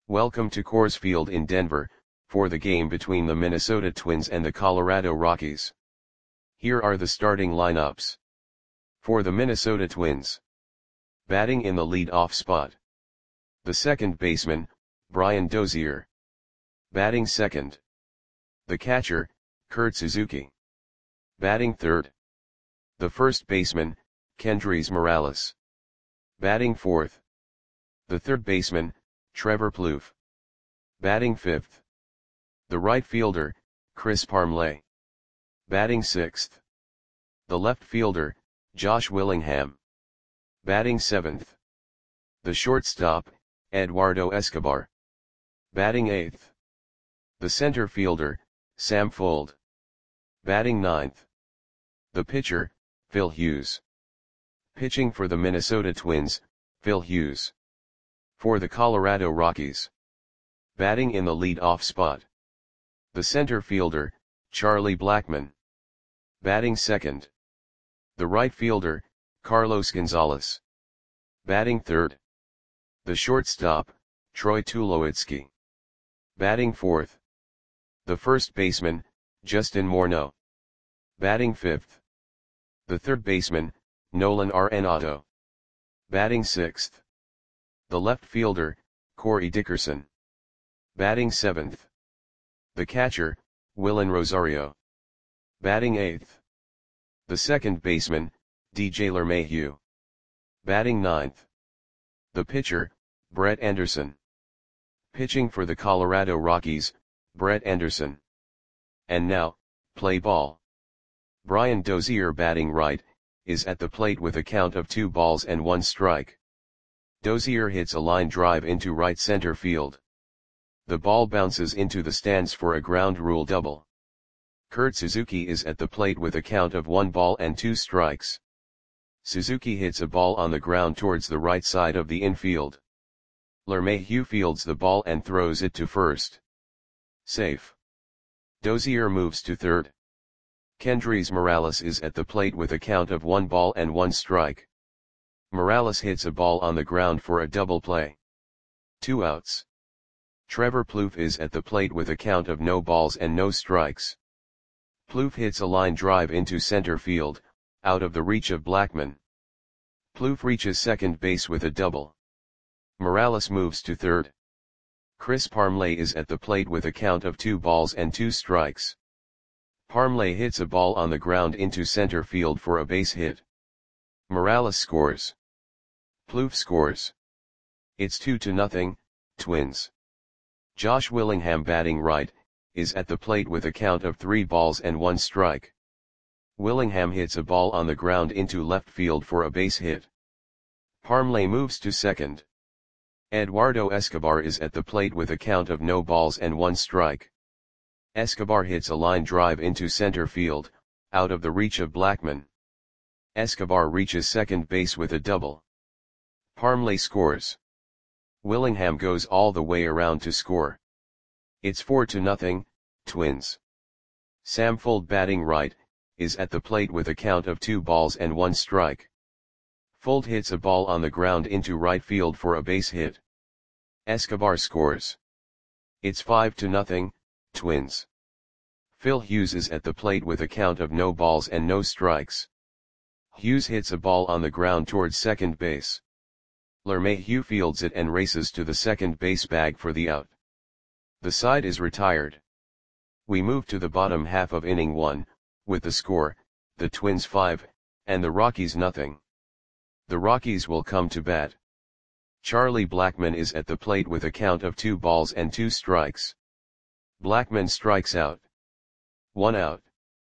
Welcome to Coors Field in Denver, for the game between the Minnesota Twins and the Colorado Rockies. Here are the starting lineups. For the Minnesota Twins. Batting in the lead-off spot. The second baseman, Brian Dozier. Batting second. The catcher, Kurt Suzuki. Batting third. The first baseman, Kendrys Morales. Batting fourth. The third baseman, Trevor Plouffe. Batting fifth. The right fielder, Chris Parmelee. Batting sixth. The left fielder, Josh Willingham. Batting seventh. The shortstop, Eduardo Escobar. Batting eighth. The center fielder, Sam Fuld. Batting ninth. The pitcher, Phil Hughes. Pitching for the Minnesota Twins, Phil Hughes. For the Colorado Rockies. Batting in the lead-off spot. The center fielder, Charlie Blackmon. Batting second. The right fielder, Carlos Gonzalez. Batting third. The shortstop, Troy Tulowitzki. Batting fourth. The first baseman, Justin Morneau. Batting fifth. The third baseman, Nolan Arenado. Batting sixth. The left fielder, Corey Dickerson. Batting seventh. The catcher, Wilin Rosario. Batting eighth. The second baseman, DJ LeMahieu. Batting ninth. The pitcher, Brett Anderson. Pitching for the Colorado Rockies, Brett Anderson. And now, play ball. Brian Dozier, batting right, is at the plate with a count of 2 balls and 1 strike. Dozier hits a line drive into right center field. The ball bounces into the stands for a ground rule double. Kurt Suzuki is at the plate with a count of 1 ball and 2 strikes. Suzuki hits a ball on the ground towards the right side of the infield. LeMahieu fields the ball and throws it to first. Safe. Dozier moves to third. Kendrys Morales is at the plate with a count of 1 ball and 1 strike. Morales hits a ball on the ground for a double play. 2 outs. Trevor Plouffe is at the plate with a count of no balls and no strikes. Plouffe hits a line drive into center field, out of the reach of Blackmon. Plouffe reaches second base with a double. Morales moves to third. Chris Parmelee is at the plate with a count of 2 balls and 2 strikes. Parmelee hits a ball on the ground into center field for a base hit. Morales scores. Plouffe scores. It's 2-0, Twins. Josh Willingham, batting right, is at the plate with a count of 3 balls and 1 strike. Willingham hits a ball on the ground into left field for a base hit. Parmelee moves to second. Eduardo Escobar is at the plate with a count of no balls and 1 strike. Escobar hits a line drive into center field, out of the reach of Blackmon. Escobar reaches second base with a double. Parmelee scores. Willingham goes all the way around to score. It's 4-0, Twins. Sam Fuld, batting right, is at the plate with a count of 2 balls and 1 strike. Fuld hits a ball on the ground into right field for a base hit. Escobar scores. It's 5-0, Twins. Phil Hughes is at the plate with a count of no balls and no strikes. Hughes hits a ball on the ground towards second base. LeMahieu fields it and races to the second base bag for the out. The side is retired. We move to the bottom half of inning 1, with the score, the Twins 5, and the Rockies nothing. The Rockies will come to bat. Charlie Blackmon is at the plate with a count of 2 balls and 2 strikes. Blackmon strikes out. 1 out.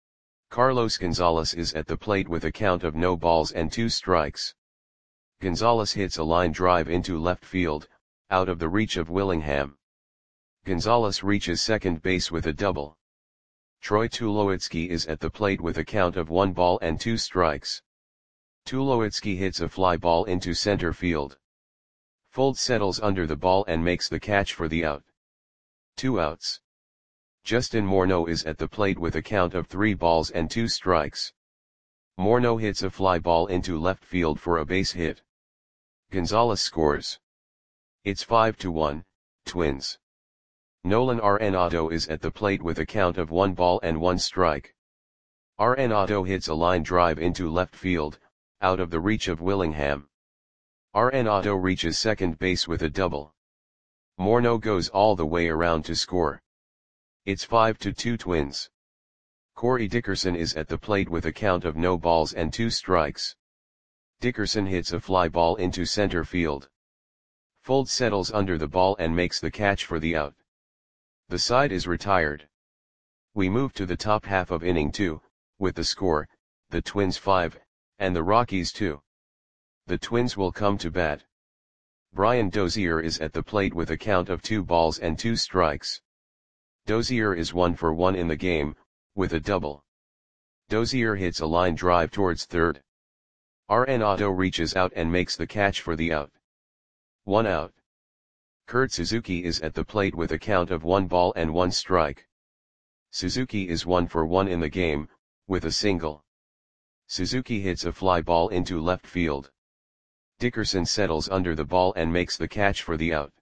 Carlos Gonzalez is at the plate with a count of no balls and 2 strikes. Gonzalez hits a line drive into left field, out of the reach of Willingham. Gonzalez reaches second base with a double. Troy Tulowitzki is at the plate with a count of 1 ball and 2 strikes. Tulowitzki hits a fly ball into center field. Fuld settles under the ball and makes the catch for the out. 2 outs. Justin Morneau is at the plate with a count of 3 balls and 2 strikes. Morneau hits a fly ball into left field for a base hit. Gonzalez scores. It's 5-1, Twins. Nolan Arenado is at the plate with a count of 1 ball and 1 strike. Arenado hits a line drive into left field, out of the reach of Willingham. Arenado reaches second base with a double. Morneau goes all the way around to score. It's 5-2 Twins. Corey Dickerson is at the plate with a count of no balls and 2 strikes. Dickerson hits a fly ball into center field. Fuld settles under the ball and makes the catch for the out. The side is retired. We move to the top half of inning 2, with the score, the Twins 5, and the Rockies 2. The Twins will come to bat. Brian Dozier is at the plate with a count of 2 balls and 2 strikes. Dozier is 1 for 1 in the game, with a double. Dozier hits a line drive towards third. Arenado reaches out and makes the catch for the out. 1 out. Kurt Suzuki is at the plate with a count of 1 ball and 1 strike. Suzuki is 1 for 1 in the game, with a single. Suzuki hits a fly ball into left field. Dickerson settles under the ball and makes the catch for the out.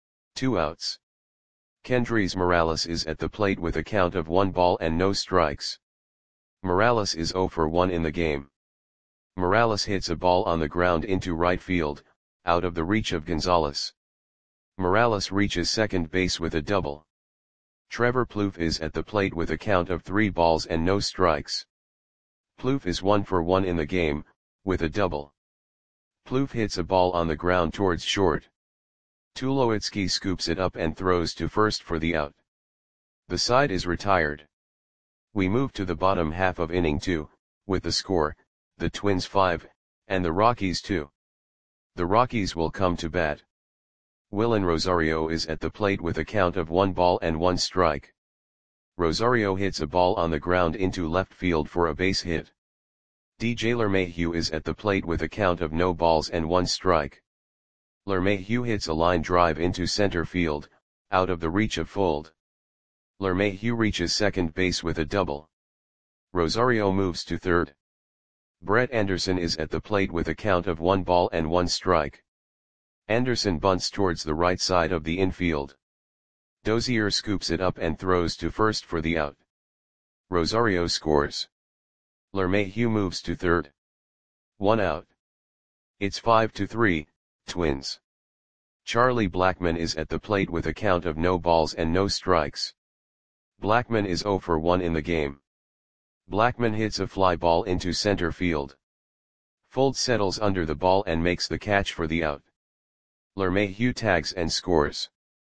2 outs. Kendrys Morales is at the plate with a count of 1 ball and no strikes. Morales is 0 for 1 in the game. Morales hits a ball on the ground into right field, out of the reach of Gonzalez. Morales reaches second base with a double. Trevor Plouffe is at the plate with a count of 3 balls and no strikes. Plouffe is 1 for 1 in the game, with a double. Plouffe hits a ball on the ground towards short. Tulowitzki scoops it up and throws to first for the out. The side is retired. We move to the bottom half of inning 2, with the score, the Twins 5, and the Rockies 2. The Rockies will come to bat. Willen Rosario is at the plate with a count of 1 ball and 1 strike. Rosario hits a ball on the ground into left field for a base hit. DJ LeMahieu is at the plate with a count of no balls and 1 strike. LeMahieu hits a line drive into center field, out of the reach of Fuld. LeMahieu reaches second base with a double. Rosario moves to third. Brett Anderson is at the plate with a count of 1 ball and 1 strike. Anderson bunts towards the right side of the infield. Dozier scoops it up and throws to first for the out. Rosario scores. LeMahieu moves to third. 1 out. It's 5-3, Twins. Charlie Blackmon is at the plate with a count of no balls and no strikes. Blackmon is 0 for 1 in the game. Blackmon hits a fly ball into center field. Fuld settles under the ball and makes the catch for the out. LeMahieu tags and scores.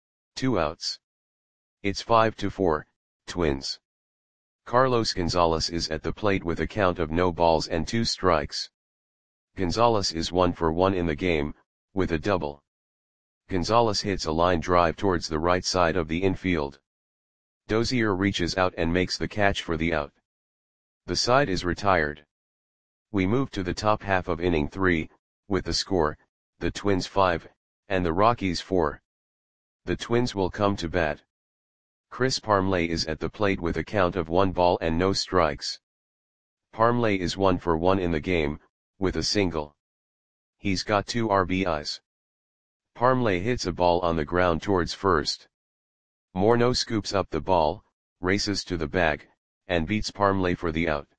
2 outs. It's 5-4, Twins. Carlos Gonzalez is at the plate with a count of no balls and 2 strikes. Gonzalez is 1 for 1 in the game, with a double. Gonzalez hits a line drive towards the right side of the infield. Dozier reaches out and makes the catch for the out. The side is retired. We move to the top half of inning 3, with the score, the Twins 5, and the Rockies 4. The Twins will come to bat. Chris Parmelee is at the plate with a count of 1 ball and no strikes. Parmelee is 1 for 1 in the game, with a single. He's got 2 RBIs. Parmelee hits a ball on the ground towards first. Morneau scoops up the ball, races to the bag, and beats Parmelee for the out.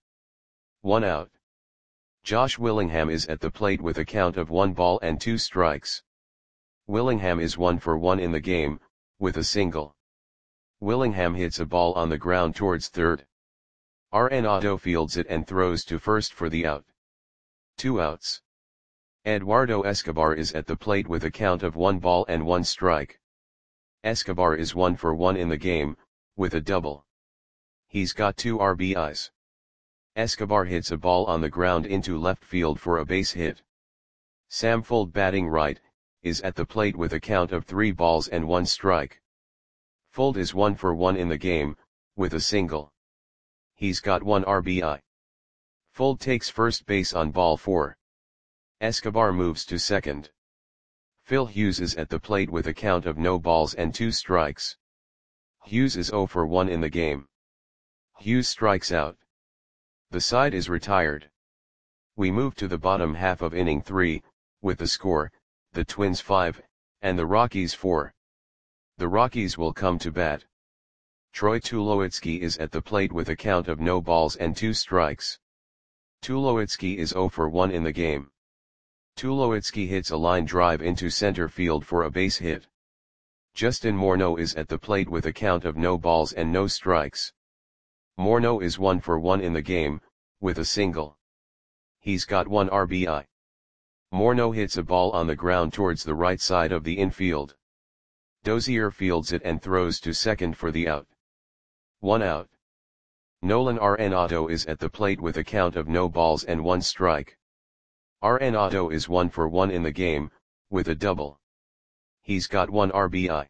1 out. Josh Willingham is at the plate with a count of 1 ball and 2 strikes. Willingham is 1 for 1 in the game, with a single. Willingham hits a ball on the ground towards third. Arenado fields it and throws to first for the out. 2 outs. Eduardo Escobar is at the plate with a count of 1 ball and 1 strike. Escobar is 1 for 1 in the game, with a double. He's got 2 RBIs. Escobar hits a ball on the ground into left field for a base hit. Sam Fuld, batting right, is at the plate with a count of 3 balls and 1 strike. Fuld is 1 for 1 in the game, with a single. He's got 1 RBI. Fuld takes first base on ball 4. Escobar moves to second. Phil Hughes is at the plate with a count of no balls and 2 strikes. Hughes is 0 for 1 in the game. Hughes strikes out. The side is retired. We move to the bottom half of inning 3, with the score, the Twins 5, and the Rockies 4. The Rockies will come to bat. Troy Tulowitzki is at the plate with a count of no balls and 2 strikes. Tulowitzki is 0 for 1 in the game. Tulowitzki hits a line drive into center field for a base hit. Justin Morneau is at the plate with a count of no balls and no strikes. Morneau is 1 for 1 in the game, with a single. He's got 1 RBI. Morneau hits a ball on the ground towards the right side of the infield. Dozier fields it and throws to second for the out. 1 out. Nolan Arenado is at the plate with a count of no balls and 1 strike. Arenado is 1 for 1 in the game, with a double. He's got 1 RBI.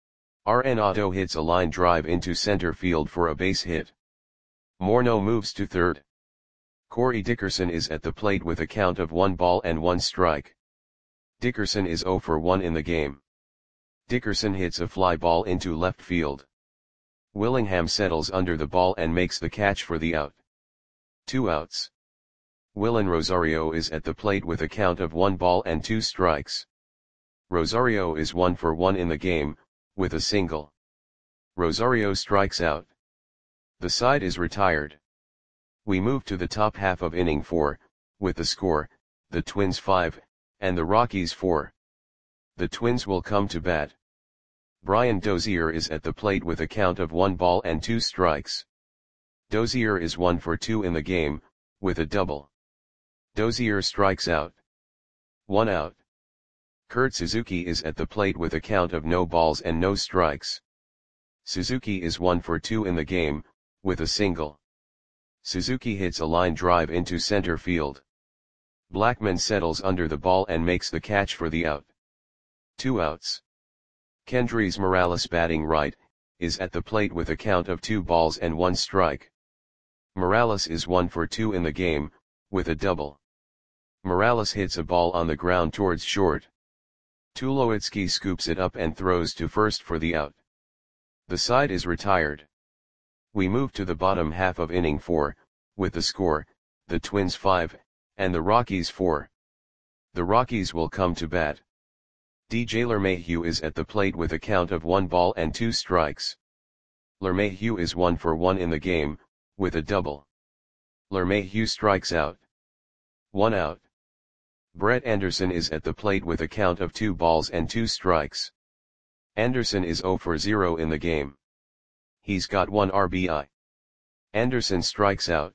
Arenado hits a line drive into center field for a base hit. Morneau moves to third. Corey Dickerson is at the plate with a count of 1 ball and 1 strike. Dickerson is 0 for 1 in the game. Dickerson hits a fly ball into left field. Willingham settles under the ball and makes the catch for the out. 2 outs. Wilin Rosario is at the plate with a count of 1 ball and 2 strikes. Rosario is 1 for 1 in the game, with a single. Rosario strikes out. The side is retired. We move to the top half of inning 4, with the score, the Twins 5, and the Rockies 4. The Twins will come to bat. Brian Dozier is at the plate with a count of 1 ball and 2 strikes. Dozier is 1 for 2 in the game, with a double. Dozier strikes out. 1 out. Kurt Suzuki is at the plate with a count of no balls and no strikes. Suzuki is 1 for 2 in the game, with a single. Suzuki hits a line drive into center field. Blackman settles under the ball and makes the catch for the out. 2 outs. Kendrys Morales, batting right, is at the plate with a count of 2 balls and 1 strike. Morales is 1 for 2 in the game, with a double. Morales hits a ball on the ground towards short. Tulowitzki scoops it up and throws to first for the out. The side is retired. We move to the bottom half of inning 4, with the score, the Twins 5, and the Rockies 4. The Rockies will come to bat. DJ LeMahieu is at the plate with a count of 1 ball and 2 strikes. LeMahieu is 1 for 1 in the game, with a double. LeMahieu strikes out. 1 out. Brett Anderson is at the plate with a count of 2 balls and 2 strikes. Anderson is 0 for 0 in the game. He's got 1 RBI. Anderson strikes out.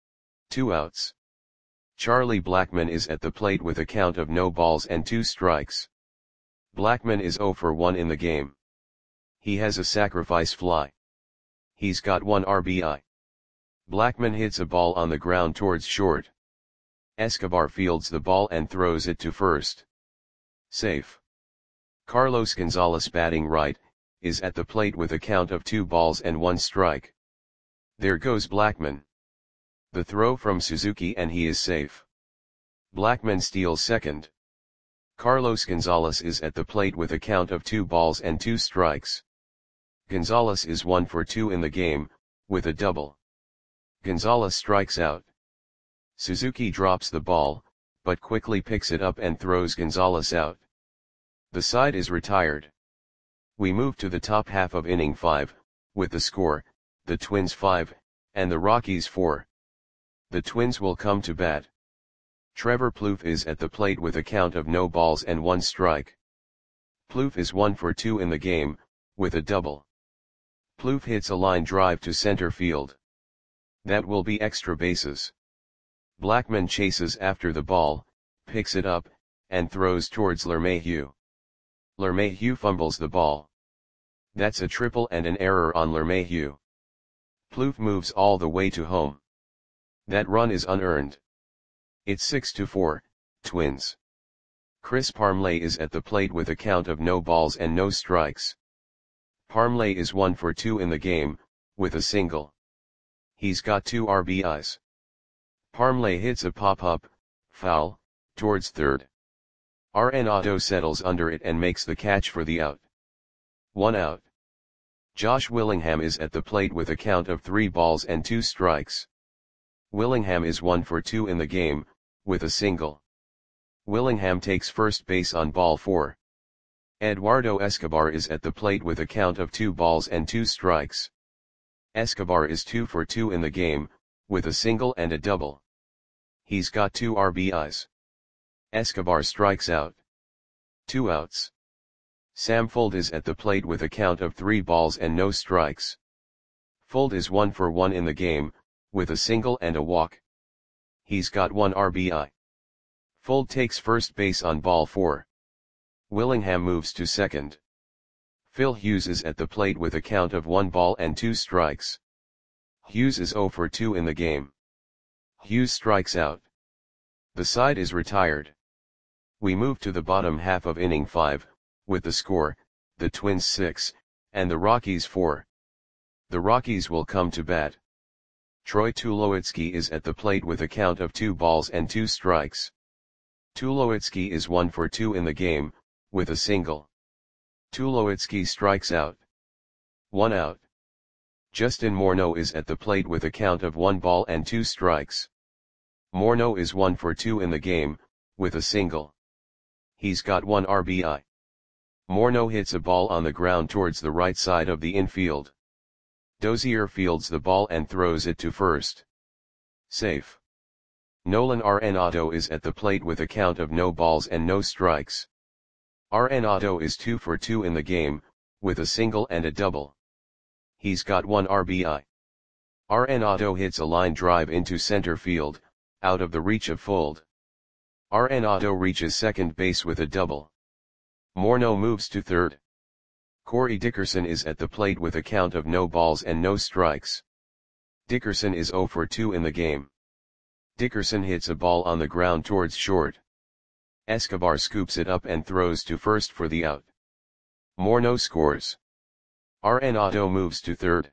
2 outs. Charlie Blackmon is at the plate with a count of no balls and 2 strikes. Blackmon is 0 for 1 in the game. He has a sacrifice fly. He's got 1 RBI. Blackmon hits a ball on the ground towards short. Escobar fields the ball and throws it to first. Safe. Carlos Gonzalez, batting right, is at the plate with a count of 2 balls and 1 strike. There goes Blackmon. The throw from Suzuki and he is safe. Blackmon steals second. Carlos Gonzalez is at the plate with a count of 2 balls and 2 strikes. Gonzalez is 1 for 2 in the game, with a double. Gonzalez strikes out. Suzuki drops the ball, but quickly picks it up and throws Gonzalez out. The side is retired. We move to the top half of inning 5, with the score, the Twins 5, and the Rockies 4. The Twins will come to bat. Trevor Plouffe is at the plate with a count of no balls and 1 strike. Plouffe is 1 for 2 in the game, with a double. Plouffe hits a line drive to center field. That will be extra bases. Blackmon chases after the ball, picks it up, and throws towards LeMahieu. LeMahieu fumbles the ball. That's a triple and an error on LeMahieu. Plouffe moves all the way to home. That run is unearned. It's 6-4, Twins. Chris Parmelee is at the plate with a count of no balls and no strikes. Parmelee is 1 for 2 in the game, with a single. He's got 2 RBIs. Parmelee hits a pop-up, foul, towards third. Arenado settles under it and makes the catch for the out. 1 out. Josh Willingham is at the plate with a count of 3 balls and 2 strikes. Willingham is 1 for 2 in the game, with a single. Willingham takes first base on ball 4. Eduardo Escobar is at the plate with a count of 2 balls and 2 strikes. Escobar is 2 for 2 in the game, with a single and a double. He's got 2 RBIs. Escobar strikes out. 2 outs. Sam Fuld is at the plate with a count of 3 balls and no strikes. Fuld is 1 for 1 in the game, with a single and a walk. He's got 1 RBI. Fuld takes first base on ball 4. Willingham moves to second. Phil Hughes is at the plate with a count of 1 ball and 2 strikes. Hughes is 0 for 2 in the game. Hughes strikes out. The side is retired. We move to the bottom half of inning 5, with the score, the Twins 6, and the Rockies 4. The Rockies will come to bat. Troy Tulowitzki is at the plate with a count of 2 balls and 2 strikes. Tulowitzki is 1 for 2 in the game, with a single. Tulowitzki strikes out. 1 out. Justin Morneau is at the plate with a count of 1 ball and 2 strikes. Morneau is 1 for 2 in the game, with a single. He's got 1 RBI. Morneau hits a ball on the ground towards the right side of the infield. Dozier fields the ball and throws it to first. Safe. Nolan Arenado is at the plate with a count of no balls and no strikes. Arenado is 2 for 2 in the game, with a single and a double. He's got 1 RBI. Arenado hits a line drive into center field, out of the reach of Fuld. Arenado reaches second base with a double. Morneau moves to third. Corey Dickerson is at the plate with a count of no balls and no strikes. Dickerson is 0 for 2 in the game. Dickerson hits a ball on the ground towards short. Escobar scoops it up and throws to first for the out. Morneau scores. Arenado moves to third.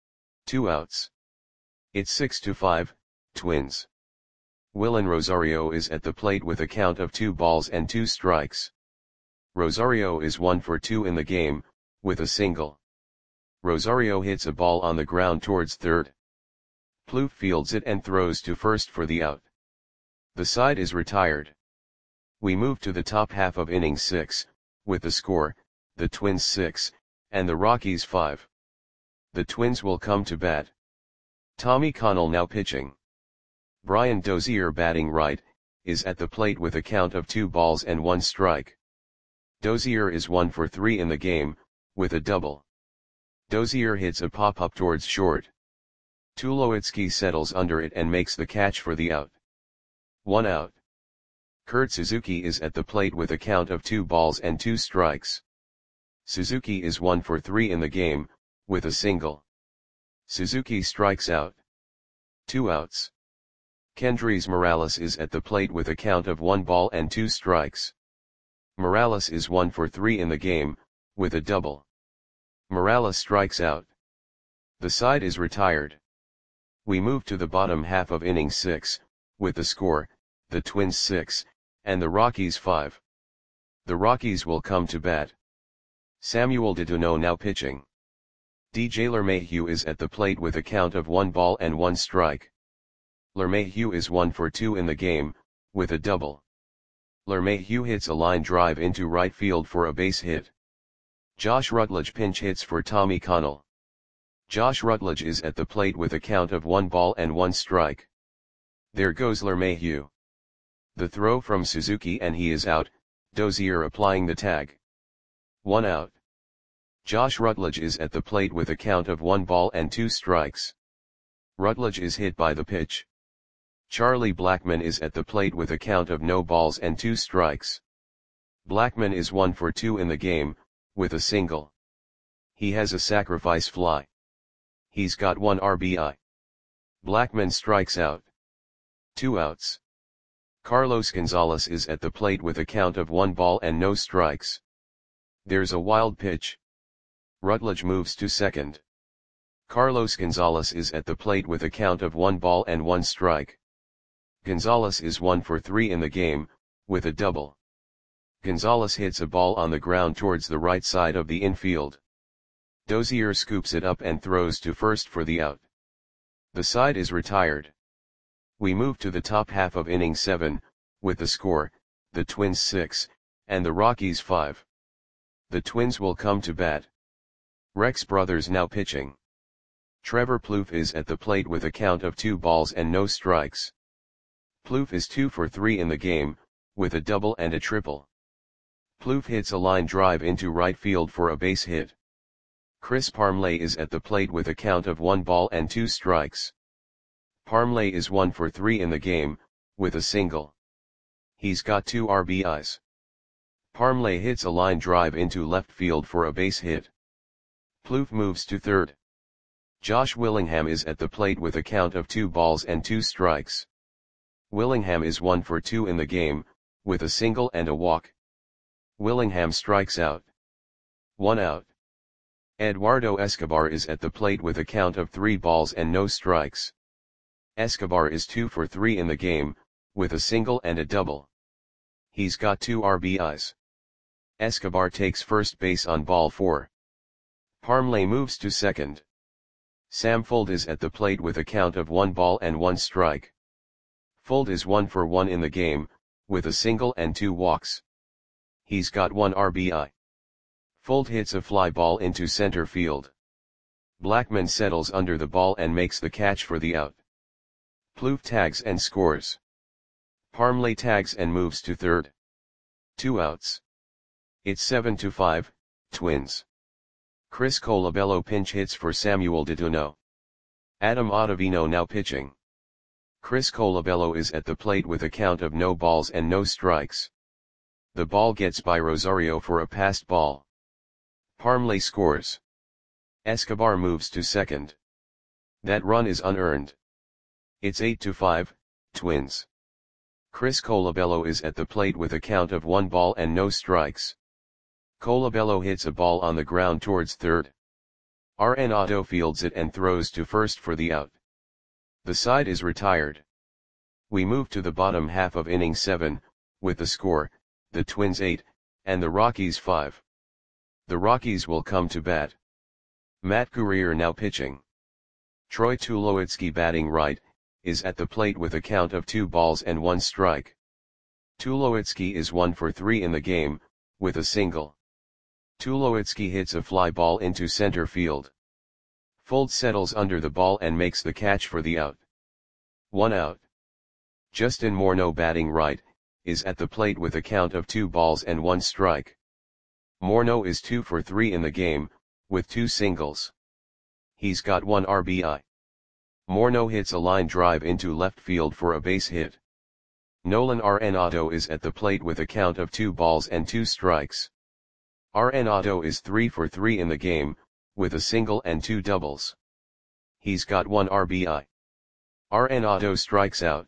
2 outs. It's 6-5, Twins. Willen Rosario is at the plate with a count of 2 balls and 2 strikes. Rosario is 1 for 2 in the game, with a single. Rosario hits a ball on the ground towards third. Plouffe fields it and throws to first for the out. The side is retired. We move to the top half of inning 6, with the score, the Twins 6, and the Rockies 5. The Twins will come to bat. Tommy Connell now pitching. Brian Dozier batting right, is at the plate with a count of 2 balls and 1 strike. Dozier is 1 for 3 in the game, with a double. Dozier hits a pop-up towards short. Tulowitzki settles under it and makes the catch for the out. 1 out. Kurt Suzuki is at the plate with a count of 2 balls and 2 strikes. Suzuki is 1 for 3 in the game, with a single. Suzuki strikes out. 2 outs. Kendrys Morales is at the plate with a count of 1 ball and 2 strikes. Morales is 1 for 3 in the game, with a double. Morales strikes out. The side is retired. We move to the bottom half of inning 6, with the score, the Twins 6, and the Rockies 5. The Rockies will come to bat. Samuel Dedeaux now pitching. DJ LeMahieu is at the plate with a count of 1 ball and 1 strike. LeMahieu is 1 for 2 in the game, with a double. LeMahieu hits a line drive into right field for a base hit. Josh Rutledge pinch hits for Tommy Connell. Josh Rutledge is at the plate with a count of 1 ball and 1 strike. There goes LeMahieu. The throw from Suzuki and he is out, Dozier applying the tag. 1 out. Josh Rutledge is at the plate with a count of 1 ball and 2 strikes. Rutledge is hit by the pitch. Charlie Blackmon is at the plate with a count of no balls and 2 strikes. Blackmon is 1 for 2 in the game, with a single. He has a sacrifice fly. He's got 1 RBI. Blackmon strikes out. 2 outs. Carlos Gonzalez is at the plate with a count of 1 ball and no strikes. There's a wild pitch. Rutledge moves to second. Carlos Gonzalez is at the plate with a count of 1 ball and 1 strike. Gonzalez is 1 for 3 in the game, with a double. Gonzalez hits a ball on the ground towards the right side of the infield. Dozier scoops it up and throws to first for the out. The side is retired. We move to the top half of inning 7, with the score, the Twins 6, and the Rockies 5. The Twins will come to bat. Rex Brothers now pitching. Trevor Plouffe is at the plate with a count of 2 balls and no strikes. Plouffe is 2 for 3 in the game, with a double and a triple. Plouffe hits a line drive into right field for a base hit. Chris Parmelee is at the plate with a count of 1 ball and 2 strikes. Parmelee is 1 for 3 in the game, with a single. He's got 2 RBIs. Parmelee hits a line drive into left field for a base hit. Plouffe moves to third. Josh Willingham is at the plate with a count of 2 balls and 2 strikes. Willingham is 1 for 2 in the game, with a single and a walk. Willingham strikes out. 1 out. Eduardo Escobar is at the plate with a count of 3 balls and no strikes. Escobar is 2 for 3 in the game, with a single and a double. He's got 2 RBIs. Escobar takes first base on ball 4. Parmelee moves to second. Sam Fuld is at the plate with a count of 1 ball and 1 strike. Fuld is 1 for 1 in the game, with a single and 2 walks. He's got 1 RBI. Fuld hits a fly ball into center field. Blackmon settles under the ball and makes the catch for the out. Plouffe tags and scores. Parmelee tags and moves to third. 2 outs. It's 7-5, Twins. Chris Colabello pinch hits for Samuel Detuno. Adam Ottavino now pitching. Chris Colabello is at the plate with a count of no balls and no strikes. The ball gets by Rosario for a passed ball. Parmelee scores. Escobar moves to second. That run is unearned. It's 8-5, Twins. Chris Colabello is at the plate with a count of 1 ball and no strikes. Colabello hits a ball on the ground towards third. Arenado fields it and throws to first for the out. The side is retired. We move to the bottom half of inning 7, with the score, the Twins 8, and the Rockies 5. The Rockies will come to bat. Matt Guerrier now pitching. Troy Tulowitzki batting right, is at the plate with a count of 2 balls and 1 strike. Tulowitzki is 1 for 3 in the game, with a single. Tulowitzki hits a fly ball into center field. Fuld settles under the ball and makes the catch for the out. 1 out. Justin Morneau batting right, is at the plate with a count of 2 balls and 1 strike. Morneau is 2 for 3 in the game, with 2 singles. He's got 1 RBI. Morneau hits a line drive into left field for a base hit. Nolan Arenado is at the plate with a count of 2 balls and 2 strikes. Arenado is 3 for 3 in the game, with a single and 2 doubles. He's got 1 RBI. Arenado strikes out.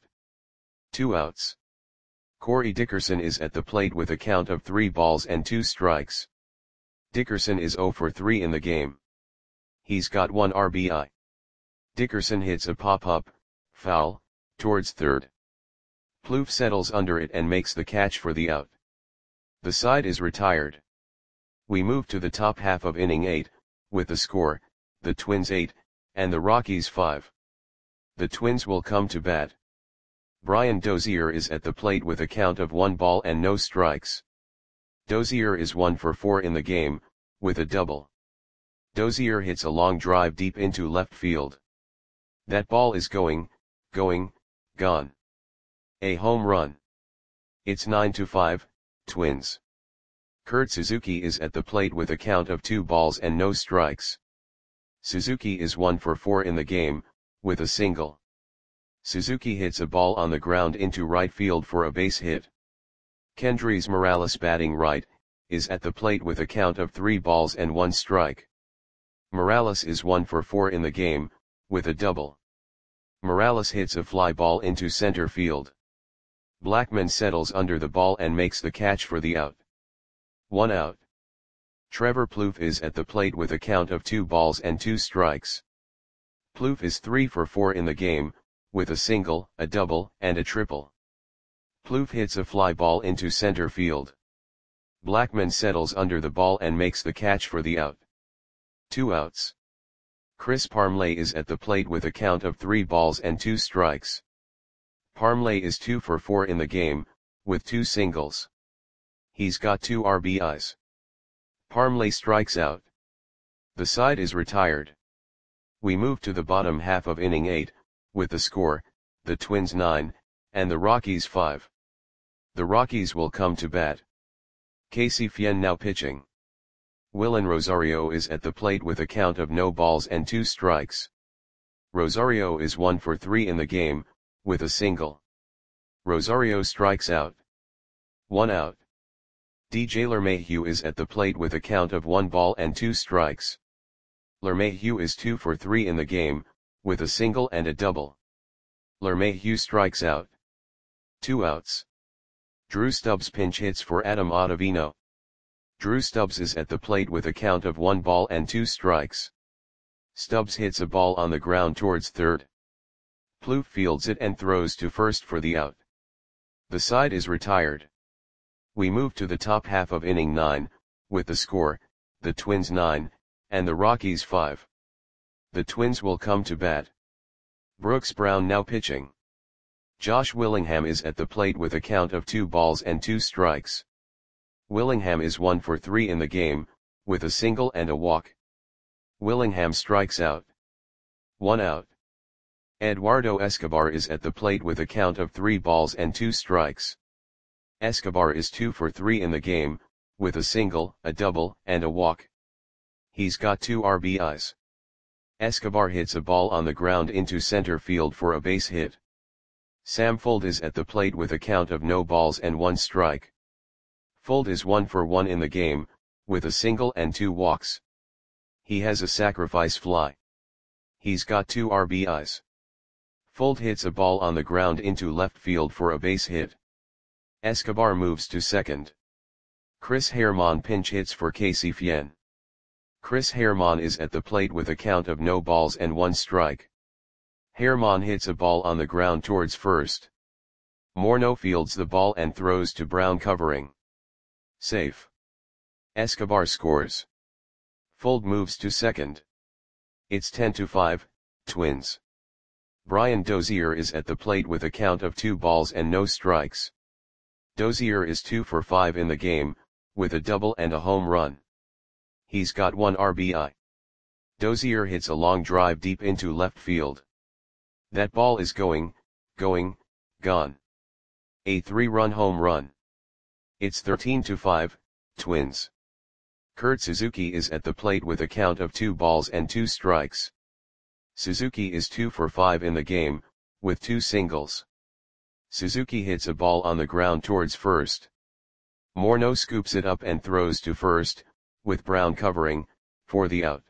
2 outs. Corey Dickerson is at the plate with a count of 3 balls and 2 strikes. Dickerson is 0 for 3 in the game. He's got 1 RBI. Dickerson hits a pop-up, foul, towards third. Plouffe settles under it and makes the catch for the out. The side is retired. We move to the top half of inning 8, with the score, the Twins 8, and the Rockies 5. The Twins will come to bat. Brian Dozier is at the plate with a count of 1 ball and no strikes. Dozier is 1 for 4 in the game, with a double. Dozier hits a long drive deep into left field. That ball is going, gone. A home run. It's 9-5, Twins. Kurt Suzuki is at the plate with a count of 2 balls and no strikes. Suzuki is 1 for 4 in the game, with a single. Suzuki hits a ball on the ground into right field for a base hit. Kendrys Morales batting right, is at the plate with a count of 3 balls and 1 strike. Morales is 1 for 4 in the game, with a double. Morales hits a fly ball into center field. Blackmon settles under the ball and makes the catch for the out. 1 out. Trevor Plouffe is at the plate with a count of 2 balls and 2 strikes. Plouffe is 3 for 4 in the game, with a single, a double, and a triple. Plouffe hits a fly ball into center field. Blackmon settles under the ball and makes the catch for the out. 2 outs. Chris Parmelee is at the plate with a count of 3 balls and 2 strikes. Parmelee is 2 for 4 in the game, with 2 singles. He's got 2 RBIs. Parmley strikes out. The side is retired. We move to the bottom half of inning 8, with the score, the Twins 9, and the Rockies 5. The Rockies will come to bat. Casey Fien now pitching. Willen Rosario is at the plate with a count of no balls and 2 strikes. Rosario is 1 for 3 in the game, with a single. Rosario strikes out. 1 out. DJ LeMahieu is at the plate with a count of 1 ball and 2 strikes. LeMahieu is 2 for 3 in the game, with a single and a double. LeMahieu strikes out. 2 outs. Drew Stubbs pinch hits for Adam Ottavino. Drew Stubbs is at the plate with a count of 1 ball and 2 strikes. Stubbs hits a ball on the ground towards third. Plouffe fields it and throws to first for the out. The side is retired. We move to the top half of inning 9, with the score, the Twins 9, and the Rockies 5. The Twins will come to bat. Brooks Brown now pitching. Josh Willingham is at the plate with a count of 2 balls and 2 strikes. Willingham is 1 for 3 in the game, with a single and a walk. Willingham strikes out. 1 out. Eduardo Escobar is at the plate with a count of 3 balls and 2 strikes. Escobar is 2 for 3 in the game, with a single, a double, and a walk. He's got 2 RBIs. Escobar hits a ball on the ground into center field for a base hit. Sam Fuld is at the plate with a count of no balls and 1 strike. Fuld is 1 for 1 in the game, with a single and 2 walks. He has a sacrifice fly. He's got 2 RBIs. Fuld hits a ball on the ground into left field for a base hit. Escobar moves to second. Chris Herrmann pinch hits for Casey Fien. Chris Herrmann is at the plate with a count of no balls and 1 strike. Herrmann hits a ball on the ground towards first. Morneau fields the ball and throws to Brown covering. Safe. Escobar scores. Fuld moves to second. It's 10-5, Twins. Brian Dozier is at the plate with a count of 2 balls and no strikes. Dozier is 2 for 5 in the game, with a double and a home run. He's got 1 RBI. Dozier hits a long drive deep into left field. That ball is going, gone. A 3-run home run. It's 13-5, Twins. Kurt Suzuki is at the plate with a count of 2 balls and 2 strikes. Suzuki is 2 for 5 in the game, with 2 singles. Suzuki hits a ball on the ground towards first. Morneau scoops it up and throws to first, with Brown covering, for the out.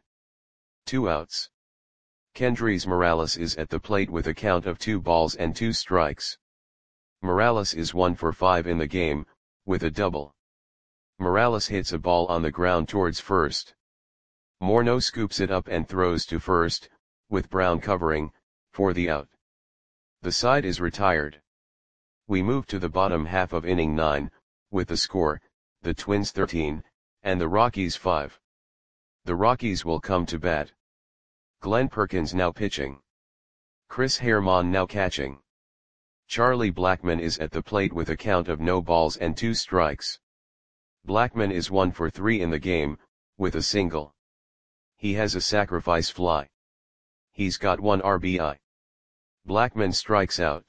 2 outs. Kendrys Morales is at the plate with a count of 2 balls and 2 strikes. Morales is 1 for 5 in the game, with a double. Morales hits a ball on the ground towards first. Morneau scoops it up and throws to first, with Brown covering, for the out. The side is retired. We move to the bottom half of inning 9, with the score, the Twins 13, and the Rockies 5. The Rockies will come to bat. Glenn Perkins now pitching. Chris Herrmann now catching. Charlie Blackmon is at the plate with a count of no balls and 2 strikes. Blackmon is 1 for 3 in the game, with a single. He has a sacrifice fly. He's got 1 RBI. Blackmon strikes out.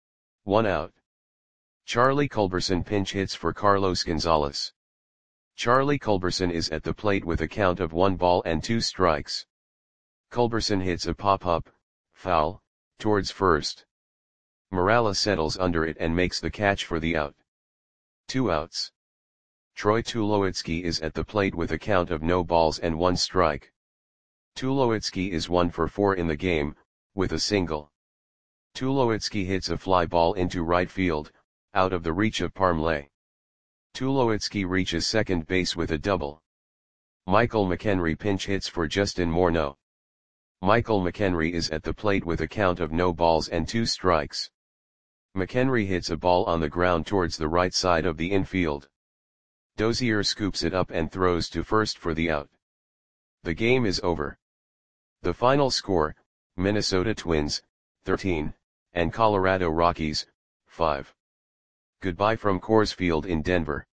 1 out. Charlie Culberson pinch hits for Carlos Gonzalez. Charlie Culberson is at the plate with a count of 1 ball and 2 strikes. Culberson hits a pop-up, foul, towards first. Morales settles under it and makes the catch for the out. 2 outs. Troy Tulowitzki is at the plate with a count of no balls and 1 strike. Tulowitzki is 1 for 4 in the game, with a single. Tulowitzki hits a fly ball into right field, out of the reach of Parmley. Tulowitzki reaches second base with a double. Michael McHenry pinch hits for Justin Morneau. Michael McHenry is at the plate with a count of no balls and 2 strikes. McHenry hits a ball on the ground towards the right side of the infield. Dozier scoops it up and throws to first for the out. The game is over. The final score, Minnesota Twins, 13, and Colorado Rockies, 5. Goodbye from Coors Field in Denver.